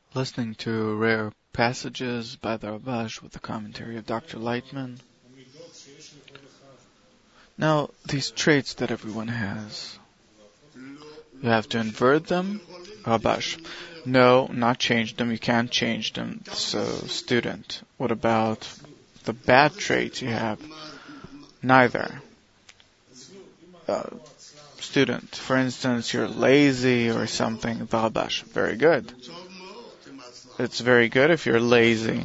Listening to Rare Passages by the Rabash with the commentary of Dr. Lightman. Now, these traits that everyone has, you have to invert them. Rabash. No, not change them. You can't change them. So, student, what about the bad traits you have? Neither. Student, for instance, you're lazy or something. The Rabash. Very good. It's very good if you're lazy.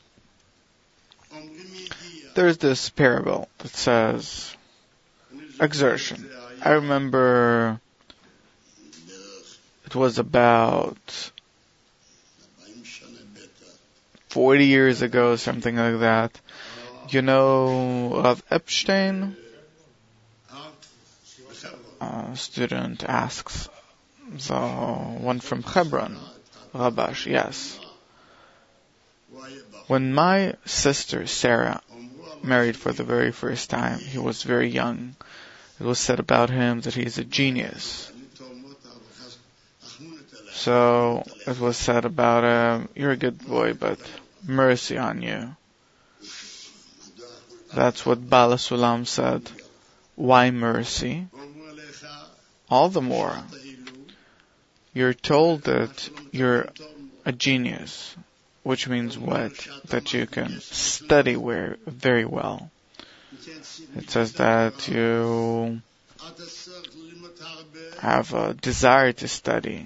There's this parable that says exertion. I remember it was about 40 years ago, something like that. You know Rav Epstein? A student asks, the one from Hebron. Rabash, yes. When my sister Sarah married for the very first time, he was very young. It was said about him that he's a genius. So it was said about him, you're a good boy, but mercy on you. That's what Bala Sulam said. Why mercy? All the more. You're told that you're a genius, which means what? That you can study very well. It says that you have a desire to study.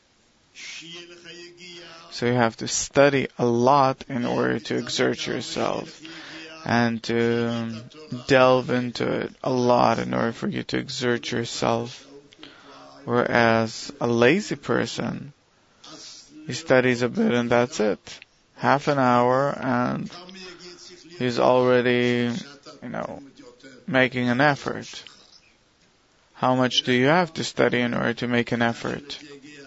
So you have to study a lot in order to exert yourself and to delve into it a lot in order for you to exert yourself. Whereas a lazy person, he studies a bit and that's it. Half an hour and he's already, making an effort. How much do you have to study in order to make an effort?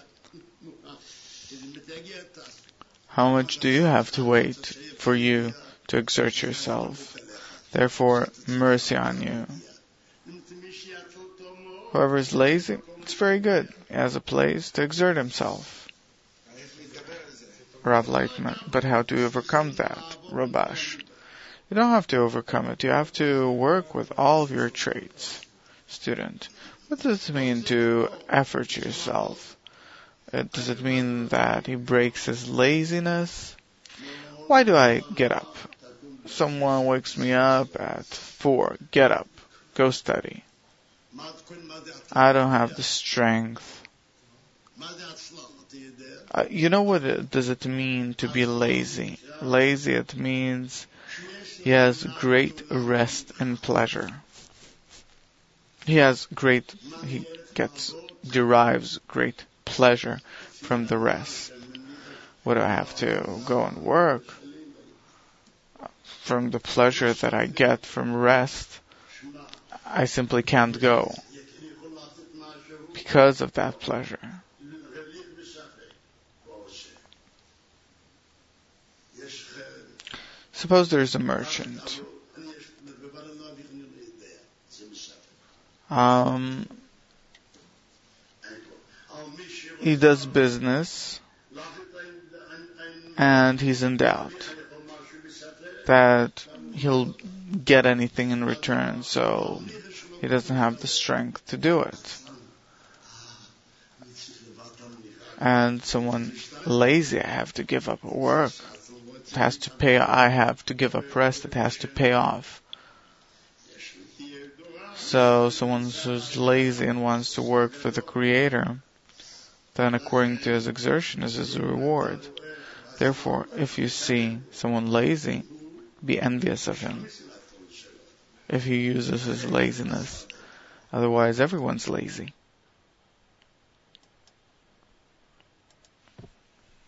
How much do you have to wait for you to exert yourself? Therefore, mercy on you. Whoever is lazy, it's very good. He has a place to exert himself. Rav Lightman. But how do you overcome that? Rabash. You don't have to overcome it. You have to work with all of your traits. Student. What does it mean to effort yourself? Does it mean that he breaks his laziness? Why do I get up? Someone wakes me up at 4. Get up. Go study. I don't have the strength. What does it mean to be lazy? Lazy, it means he has great rest and pleasure. He derives great pleasure from the rest. What do I have to go and work? From the pleasure that I get from rest, I simply can't go because of that pleasure. Suppose there's a merchant. He does business and he's in doubt that he'll get anything in return, so he doesn't have the strength to do it. And someone lazy, I have to give up work. It has to pay. I have to give up rest. It has to pay off. So someone who's lazy and wants to work for the Creator, then according to his exertion is his reward. Therefore, if you see someone lazy, be envious of him if he uses his laziness. Otherwise, everyone's lazy.